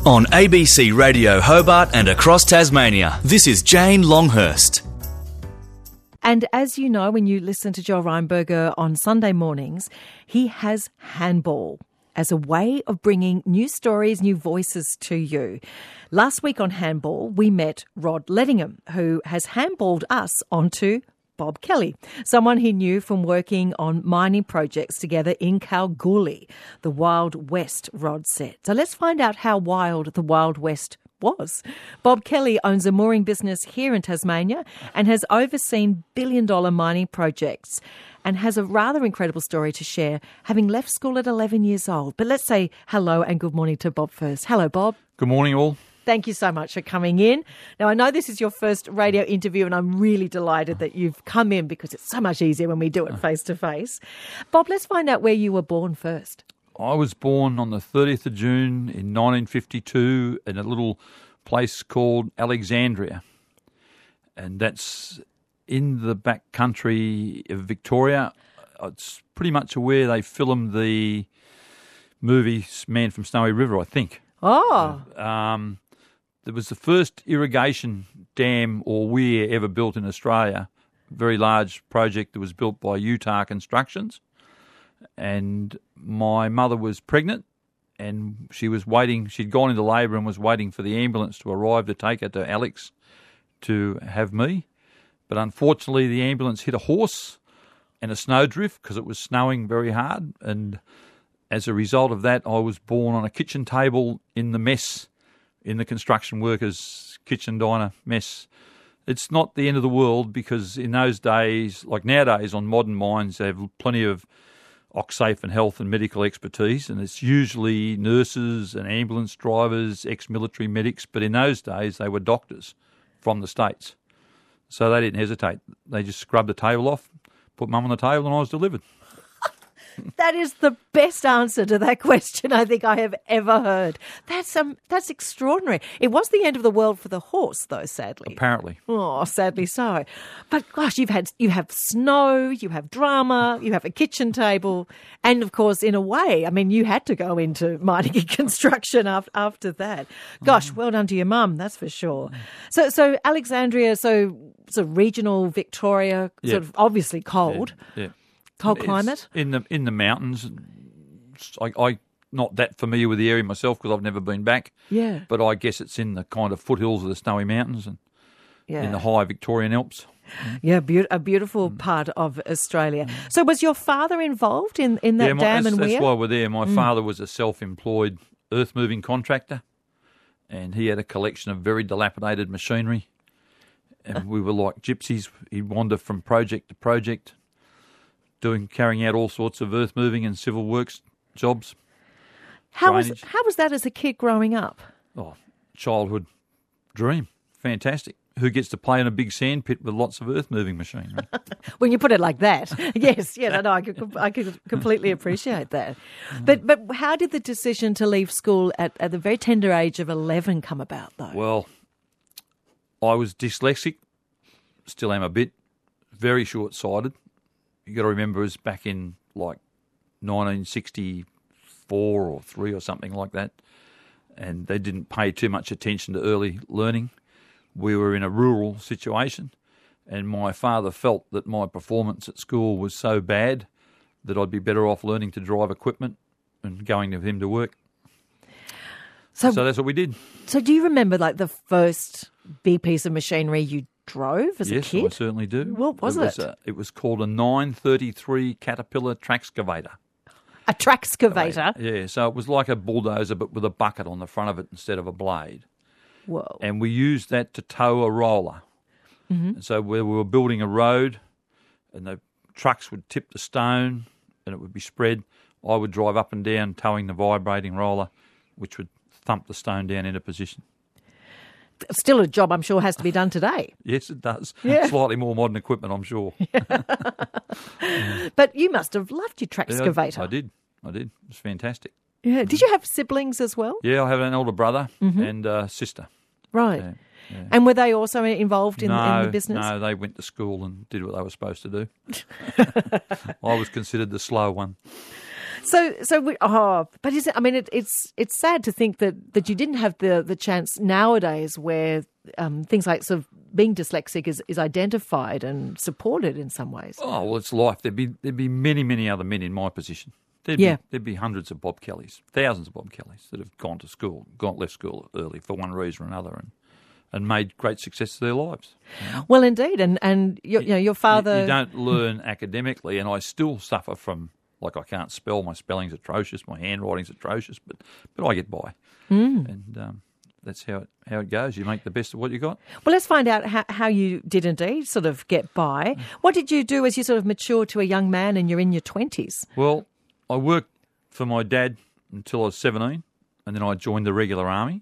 On ABC Radio Hobart and across Tasmania, this is Jane Longhurst. And as you know, when you listen to Joel Reinberger on Sunday mornings, he has handball as a way of bringing new stories, new voices to you. Last week on Handball, we met Rod Lettingham, who has handballed us onto Bob Kelly, someone he knew from working on mining projects together in Kalgoorlie, the Wild West, Rod said. So let's find out how wild the Wild West was. Bob Kelly owns a mooring business here in Tasmania and has overseen billion-dollar mining projects and has a rather incredible story to share, having left school at 11 years old. But let's say hello and good morning to Bob first. Hello, Bob. Good morning, all. Thank you so much for coming in. Now, I know this is your first radio interview and I'm really delighted that you've come in because it's so much easier when we do it face-to-face. Bob, let's find out where you were born first. I was born on the 30th of June in 1952 in a little place called Alexandria. And that's in the back country of Victoria. It's pretty much where they filmed the movie Man from Snowy River, I think. Oh. There was the first irrigation dam or weir ever built in Australia, a very large project that was built by Utah Constructions. And my mother was pregnant and she was waiting. She'd gone into labour and was waiting for the ambulance to arrive to take her to Alex to have me. But unfortunately, the ambulance hit a horse and a snowdrift because it was snowing very hard. And as a result of that, I was born on a kitchen table in the mess, in the construction workers' kitchen diner mess. It's not the end of the world because in those days, like nowadays on modern mines, they have plenty of OxSafe and health and medical expertise, and it's usually nurses and ambulance drivers, ex-military medics, but in those days they were doctors from the States. So they didn't hesitate. They just scrubbed the table off, put mum on the table, and I was delivered. That is the best answer to that question I think I have ever heard. That's extraordinary. It was the end of the world for the horse, though, sadly. Apparently. Oh, sadly so. But gosh, you have snow, you have drama, you have a kitchen table, and of course, in a way, I mean, you had to go into mining and construction after that. Gosh, well done to your mum, that's for sure. So Alexandria, so regional Victoria, sort of obviously cold. Yeah. Cold climate? In the mountains. I not that familiar with the area myself because I've never been back. Yeah. But I guess it's in the kind of foothills of the Snowy Mountains and in the high Victorian Alps. Yeah, a beautiful part of Australia. So was your father involved in that dam and weir? That's why we're there. My father was a self-employed earth-moving contractor and he had a collection of very dilapidated machinery. And we were like gypsies. He'd wander from project to project, carrying out all sorts of earth moving and civil works jobs. How was that as a kid growing up? Oh, childhood dream. Fantastic. Who gets to play in a big sand pit with lots of earth moving machinery? When you put it like that. Yes, I could completely appreciate that. But how did the decision to leave school at the very tender age of 11 come about, though? Well, I was dyslexic, still am a bit, very short-sighted. You got to remember, it was back in like 1964 or 3 or something like that, and they didn't pay too much attention to early learning. We were in a rural situation, and my father felt that my performance at school was so bad that I'd be better off learning to drive equipment and going with him to work. So that's what we did. So do you remember like the first big piece of machinery you drove as a kid? Yes, I certainly do. What was it? It was called a 933 Caterpillar Traxcavator. A Traxcavator? Yeah, so it was like a bulldozer but with a bucket on the front of it instead of a blade. Whoa. And we used that to tow a roller. Mm-hmm. So we were building a road and the trucks would tip the stone and it would be spread. I would drive up and down towing the vibrating roller, which would thump the stone down into position. Still a job I'm sure has to be done today. Yes, it does. Yeah. Slightly more modern equipment, I'm sure. But you must have loved your Traxcavator. Yeah, I did. It was fantastic. Yeah. Did you have siblings as well? Yeah, I have an older brother and a sister. Right. Yeah. And were they also involved in the business? No, they went to school and did what they were supposed to do. I was considered the slow one. But is it? I mean, it's sad to think that you didn't have the chance nowadays where things like sort of being dyslexic is identified and supported in some ways. Oh, well, it's life. There'd be many other men in my position. There'd be hundreds of Bob Kellys, thousands of Bob Kellys that have gone to school, left school early for one reason or another, and made great success of their lives. Well, indeed, and your father. You don't learn academically, and I still suffer from, like, I can't spell. My spelling's atrocious. My handwriting's atrocious, but I get by, and that's how it goes. You make the best of what you got. Well, let's find out how you did indeed sort of get by. What did you do as you sort of mature to a young man and you're in your 20s? Well, I worked for my dad until I was 17, and then I joined the regular army.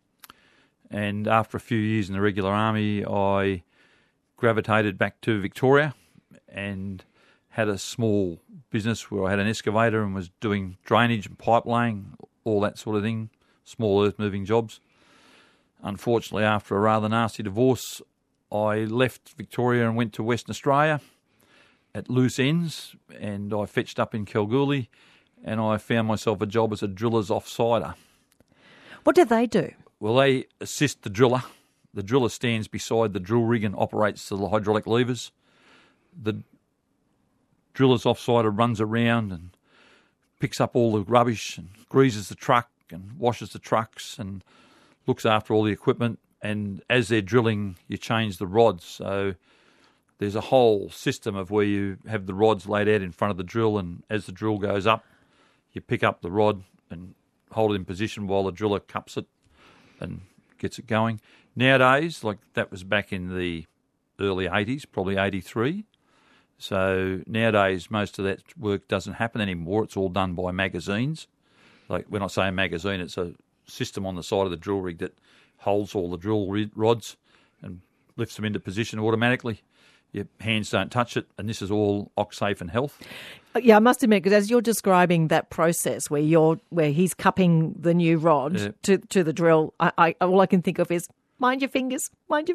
And after a few years in the regular army, I gravitated back to Victoria and had a small business where I had an excavator and was doing drainage and pipe laying, all that sort of thing, small earth-moving jobs. Unfortunately, after a rather nasty divorce, I left Victoria and went to Western Australia at loose ends, and I fetched up in Kalgoorlie, and I found myself a job as a driller's offsider. What do they do? Well, they assist the driller. The driller stands beside the drill rig and operates the hydraulic levers. The driller's offsider runs around and picks up all the rubbish and greases the truck and washes the trucks and looks after all the equipment. And as they're drilling, you change the rods. So there's a whole system of where you have the rods laid out in front of the drill, and as the drill goes up, you pick up the rod and hold it in position while the driller cups it and gets it going. Nowadays, like that was back in the early 80s, probably 83. So nowadays, most of that work doesn't happen anymore. It's all done by magazines. Like when I say a magazine, it's a system on the side of the drill rig that holds all the drill rods and lifts them into position automatically. Your hands don't touch it, and this is all OxSafe and Health. Yeah, I must admit, because as you're describing that process where he's cupping the new rod to the drill, I all I can think of is mind your fingers.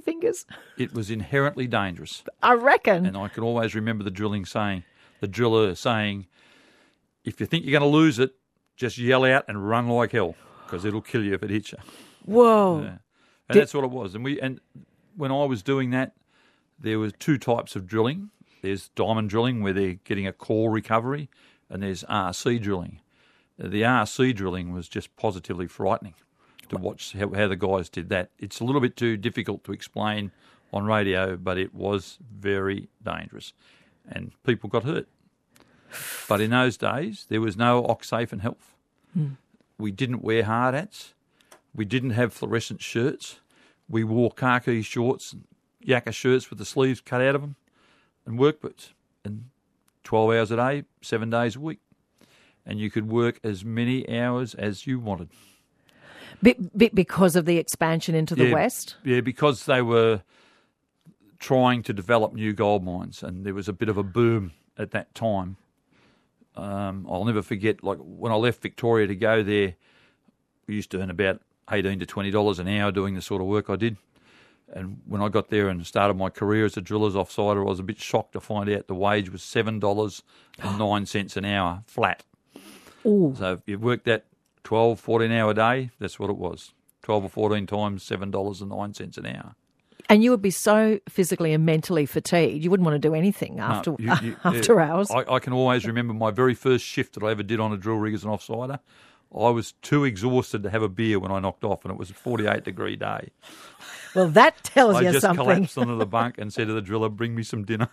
It was inherently dangerous. I reckon. And I can always remember the driller saying, if you think you're going to lose it, just yell out and run like hell, because it'll kill you if it hits you. Whoa. Yeah. And that's what it was. And when I was doing that, there were two types of drilling. There's diamond drilling, where they're getting a core recovery, and there's RC drilling. The RC drilling was just positively frightening to watch how the guys did that. It's a little bit too difficult to explain on radio, but it was very dangerous, and people got hurt. But in those days, there was no OxSafe and Health. We didn't wear hard hats. We didn't have fluorescent shirts. We wore khaki shorts and yakka shirts with the sleeves cut out of them, and work boots, and 12 hours a day, 7 days a week. And you could work as many hours as you wanted. Because of the expansion into the West? Yeah, because they were trying to develop new gold mines, and there was a bit of a boom at that time. I'll never forget, like when I left Victoria to go there, we used to earn about $18 to $20 an hour doing the sort of work I did. And when I got there and started my career as a driller's offsider, I was a bit shocked to find out the wage was $7.09 an hour flat. Ooh. So if you worked that 12, 14-hour day, that's what it was. 12 or 14 times $7.09 an hour. And you would be so physically and mentally fatigued, you wouldn't want to do anything after hours. I can always remember my very first shift that I ever did on a drill rig as an offsider. I was too exhausted to have a beer when I knocked off, and it was a 48-degree day. Well, that tells you something. I just collapsed onto the bunk and said to the driller, bring me some dinner.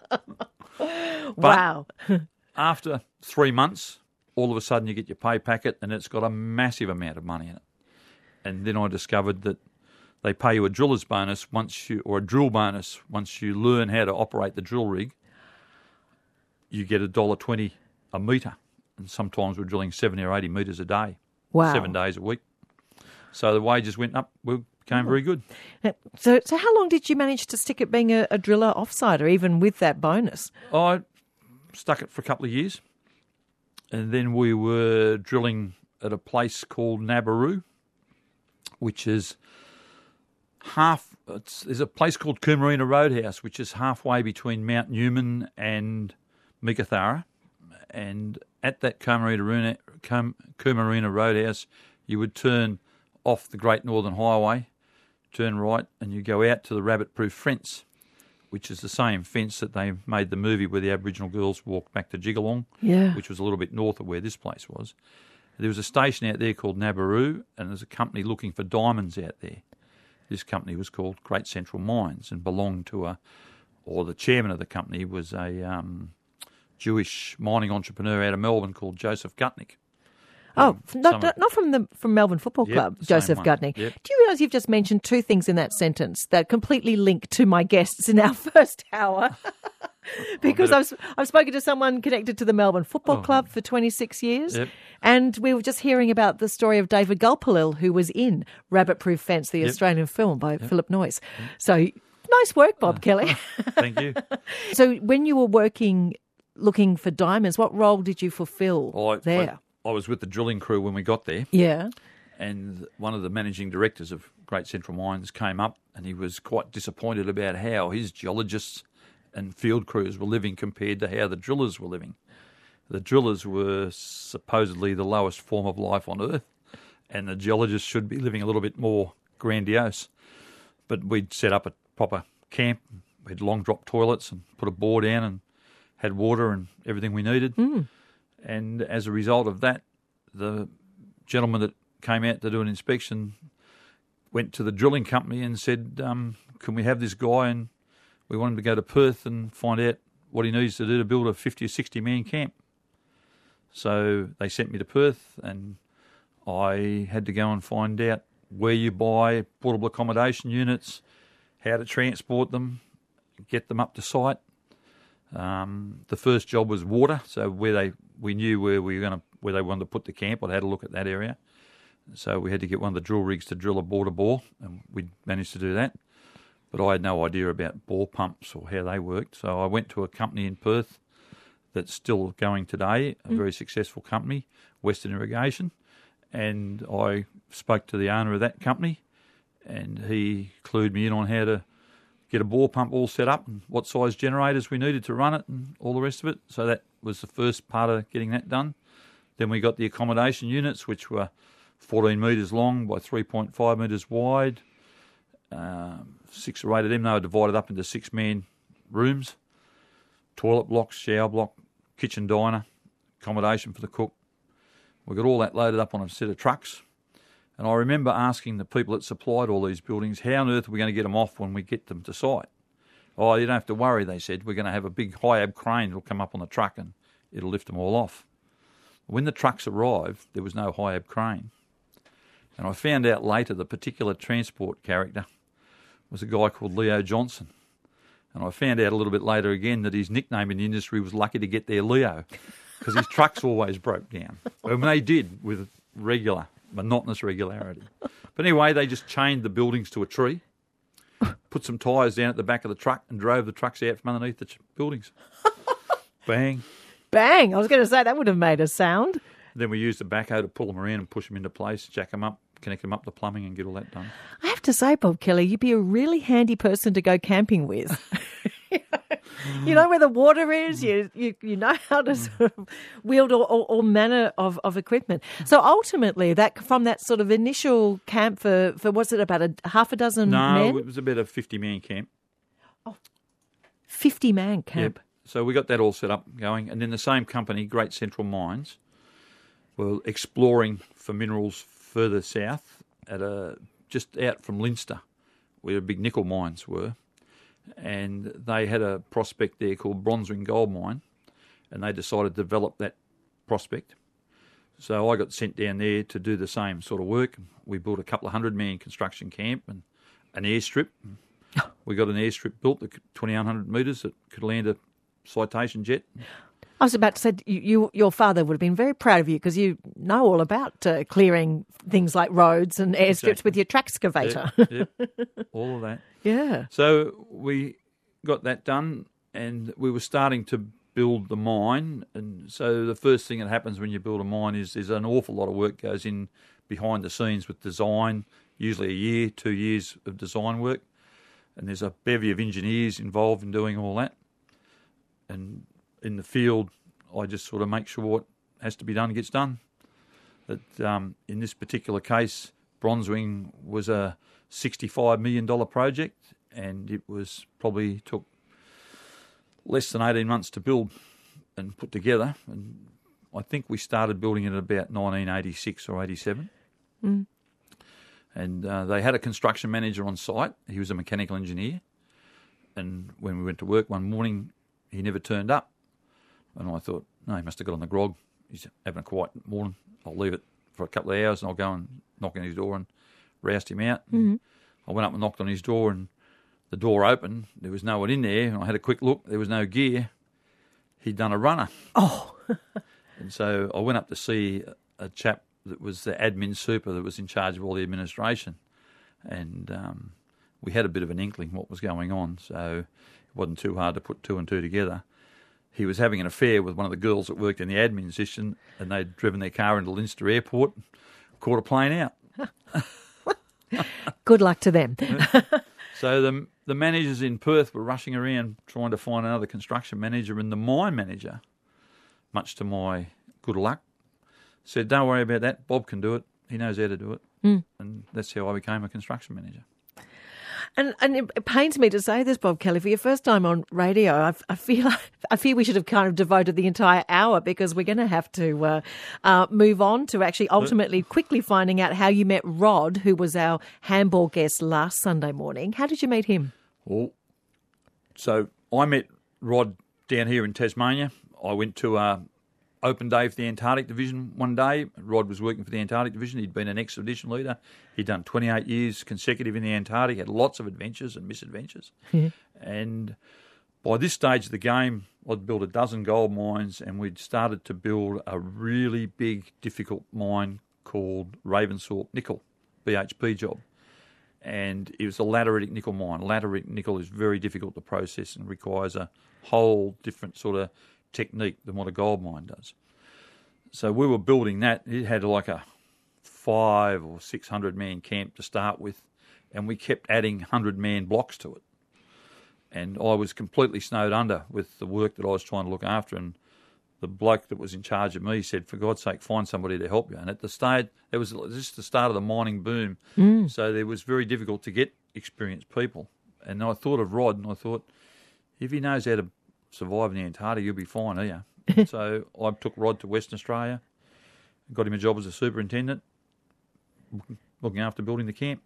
Wow. After 3 months, all of a sudden you get your pay packet and it's got a massive amount of money in it. And then I discovered that they pay you a driller's bonus or a drill bonus once you learn how to operate the drill rig. You get $1.20 a metre. And sometimes we're drilling 70 or 80 metres a day. Wow. 7 days a week. So the wages went up. We became very good. So how long did you manage to stick at being a driller offsider, even with that bonus? I stuck it for a couple of years. And then we were drilling at a place called Nabaroo, which is there's a place called Coomarina Roadhouse, which is halfway between Mount Newman and Meekatharra. And at that Coomerina Roadhouse, you would turn off the Great Northern Highway, turn right, and you go out to the rabbit-proof fence, which is the same fence that they made the movie where the Aboriginal girls walked back to Jigalong, which was a little bit north of where this place was. There was a station out there called Nabaroo, and there's a company looking for diamonds out there. This company was called Great Central Mines and belonged to the chairman of the company was a Jewish mining entrepreneur out of Melbourne called Joseph Gutnick. Not from Melbourne Football Club, Joseph Gutnick. Yep. Do you realise you've just mentioned two things in that sentence that completely link to my guests in our first hour? Because I've spoken to someone connected to the Melbourne Football Club for 26 years, and we were just hearing about the story of David Gulpilil, who was in Rabbit Proof Fence, the Australian film by Philip Noyce. So nice work, Bob Kelly. Thank you. So when you were looking for diamonds, what role did you fulfil there? I was with the drilling crew when we got there. Yeah. And one of the managing directors of Great Central Mines came up and he was quite disappointed about how his geologists and field crews were living compared to how the drillers were living. The drillers were supposedly the lowest form of life on Earth, and the geologists should be living a little bit more grandiose. But we'd set up a proper camp. We had long drop toilets and put a bore down and had water and everything we needed. And as a result of that, the gentleman that came out to do an inspection went to the drilling company and said, can we have this guy? And we want him to go to Perth and find out what he needs to do to build a 50 or 60-man camp. So they sent me to Perth, and I had to go and find out where you buy portable accommodation units, how to transport them, get them up to site. The first job was water, so we knew where they wanted to put the camp. I had a look at that area, so we had to get one of the drill rigs to drill a bore to bore, and we managed to do that. But I had no idea about bore pumps or how they worked, so I went to a company in Perth that's still going today, a very successful company, Western Irrigation, and I spoke to the owner of that company, and he clued me in on how to get a bore pump all set up and what size generators we needed to run it and all the rest of it. So that was the first part of getting that done. Then we got the accommodation units, which were 14 metres long by 3.5 metres wide. 6 or 8 of them, they were divided up into 6-man rooms, toilet blocks, shower block, kitchen diner, accommodation for the cook. We got all that loaded up on a set of trucks. And I remember asking the people that supplied all these buildings, how on earth are we going to get them off when we get them to site? Oh, you don't have to worry, they said. We're going to have a big high-ab crane that'll come up on the truck and it'll lift them all off. When the trucks arrived, there was no high-ab crane. And I found out later the particular transport character was a guy called Leo Johnson. And I found out a little bit later again that his nickname in the industry was Lucky to Get There Leo, because his trucks always broke down. And they did, with monotonous regularity. But anyway, they just chained the buildings to a tree, put some tyres down at the back of the truck and drove the trucks out from underneath the buildings. Bang. Bang. I was going to say, that would have made a sound. Then we used the backhoe to pull them around and push them into place, jack them up, connect them up to plumbing and get all that done. I have to say, Bob Kelly, you'd be a really handy person to go camping with. You know where the water is. You know how to sort of wield all manner of equipment. So ultimately, that from that sort of initial camp for was it about half a dozen men? No, it was about a 50-man camp. Oh, 50-man camp. Yep. So we got that all set up going, and then the same company, Great Central Mines, were exploring for minerals further south just out from Leinster, where big nickel mines were. And they had a prospect there called Bronzewing Gold Mine, and they decided to develop that prospect. So I got sent down there to do the same sort of work. We built a couple of 100-man construction camp and an airstrip. We got an airstrip built at 2,100 metres that could land a citation jet. I was about to say, your father would have been very proud of you because you know all about clearing things like roads and airstrips with your track excavator. Yep, all of that. Yeah. So we got that done, and we were starting to build the mine. And so the first thing that happens when you build a mine is there's an awful lot of work goes in behind the scenes with design, usually a year, 2 years of design work. And there's a bevy of engineers involved in doing all that. And in the field, I just sort of make sure what has to be done gets done. That in this particular case, Bronzewing was a $65 million project, and it was probably took less than 18 months to build and put together. And I think we started building it at about 1986 or 87. Mm. And they had a construction manager on site. He was a mechanical engineer. And when we went to work one morning, he never turned up. And I thought, no, he must have got on the grog. He's having a quiet morning. I'll leave it for a couple of hours and I'll go and knock on his door and roust him out. Mm-hmm. I went up and knocked on his door, and the door opened. There was no one in there. And I had a quick look. There was no gear. He'd done a runner. Oh. And so I went up to see a chap that was the admin super that was in charge of all the administration. And we had a bit of an inkling what was going on, so it wasn't too hard to put two and two together. He was having an affair with one of the girls that worked in the admin position, and they'd driven their car into Leinster Airport, caught a plane out. Good luck to them. So the managers in Perth were rushing around trying to find another construction manager, and the mine manager, much to my good luck, said, don't worry about that, Bob can do it, he knows how to do it. Mm. And that's how I became a construction manager. And it pains me to say this, Bob Kelly, for your first time on radio, I feel we should have kind of devoted the entire hour, because we're going to have to move on to actually ultimately quickly finding out how you met Rod, who was our handball guest last Sunday morning. How did you meet him? Well, so I met Rod down here in Tasmania. I went to open day for the Antarctic Division one day. Rod was working for the Antarctic Division. He'd been an expedition leader. He'd done 28 years consecutive in the Antarctic, had lots of adventures and misadventures. Yeah. And by this stage of the game, I'd built a dozen gold mines, and we'd started to build a really big, difficult mine called Ravensthorpe Nickel, BHP job. And it was a lateritic nickel mine. Lateritic nickel is very difficult to process and requires a whole different sort of technique than what a gold mine does. So we were building that. It had like a 500 or 600 man camp to start with, and we kept adding 100-man blocks to it. And I was completely snowed under with the work that I was trying to look after, and the bloke that was in charge of me said, for God's sake, find somebody to help you. And at the stage, it was just the start of the mining boom, so it was very difficult to get experienced people. And I thought of Rod, and I thought, if he knows how to survive in the Antarctic, you'll be fine, are you? So I took Rod to Western Australia, got him a job as a superintendent, looking after building the camp,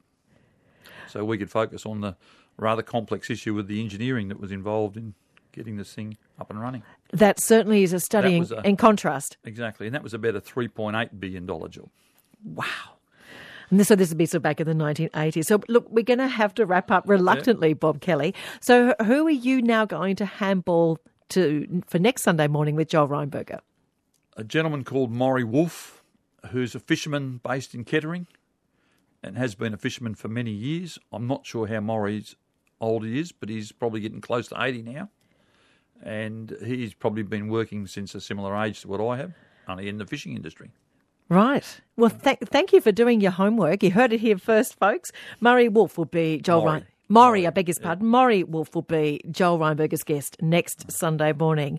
so we could focus on the rather complex issue with the engineering that was involved in getting this thing up and running. That certainly is a study in contrast. Exactly, and that was about a $3.8 billion job. Wow. And so this would be sort of back in the 1980s. So, look, we're going to have to wrap up reluctantly, Bob Kelly. So who are you now going to handball to for next Sunday morning with Joel Reinberger? A gentleman called Maury Wolf, who's a fisherman based in Kettering and has been a fisherman for many years. I'm not sure how Maury's old he is, but he's probably getting close to 80 now. And he's probably been working since a similar age to what I have, only in the fishing industry. Right. Well, thank you for doing your homework. You heard it here first, folks. Maury Wolf will be Joel Maury, I beg his pardon. Maury Wolf will be Joel Reinberger's guest next Sunday morning.